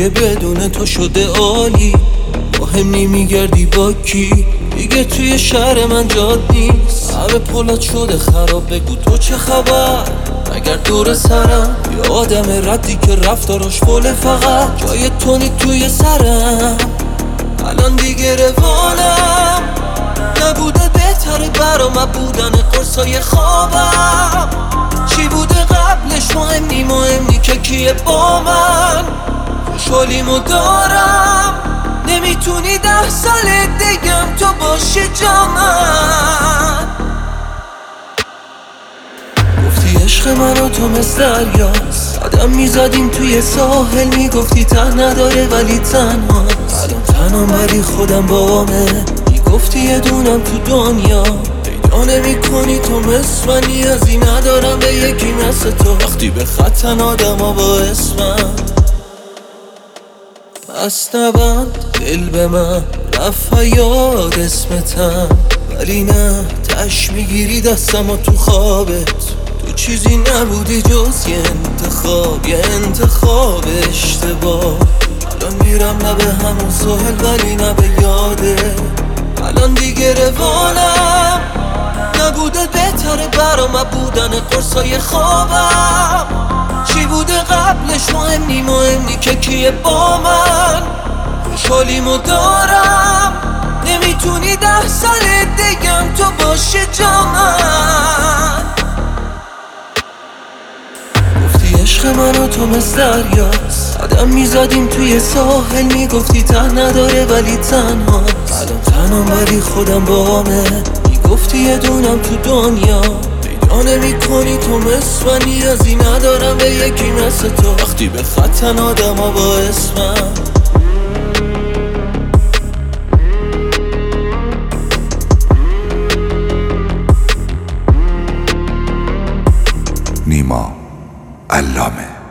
دیگه بدون تو شده عالی. مهم نمیگردی با کی، دیگه توی شهر من جاد نیست. همه پولات شده خراب، بگو تو چه خبر؟ اگر دور سرم یه آدم ردی که رفتاراش فوله، فقط جای تو نی توی سرم. الان دیگه روانم نبوده بهتره برام بودن قرصای خوابم. چی بوده قبلش مهم نی که کیه با من. خوشحالیمو دارم، نمیتونی 10 سال دیگم تو باشی جا من. گفتی عشق من و تو مثل دریاست، قدم میزدیم توی ساحل، میگفتی ته نداره ولی تنهاست. الان تنهام ولی خودم بامه، میگفتی یه دونم تو دنیا پیدا نمی‌کنی تو مثل من. نیازی ندارم به یکی مثل تو، وقتی به خطن آدم ها با اسمم. پس نبند دل به من، رفت یاد اسمتم، ولی نه تش میگیری دستم و تو خوابت. تو چیزی نبودی جز یه انتخاب، یه انتخاب اشتباه. الان میرم نه به همون ساحل ولی نه به یاده. الان دیگه روانم نبوده بهتره برام بودن قرصای خوابم. چی بوده قبلش مهم نی که کیه با من. خوشحالیمو دارم، نمیتونی 10 سال دیگم تو باشی جا من. گفتی عشق من و تو مثل دریاست، قدم میزدیم توی ساحل، میگفتی ته نداره ولی تنهاست. الان تنهام ولی خودم بامه، میگفتی یه دونم تو دنیا پیدا نمی‌کنی تو مثل من. نیازی ندارم به یکی مثل تو، وقتی به خطن آدم ها با اسمم. نیما علامه.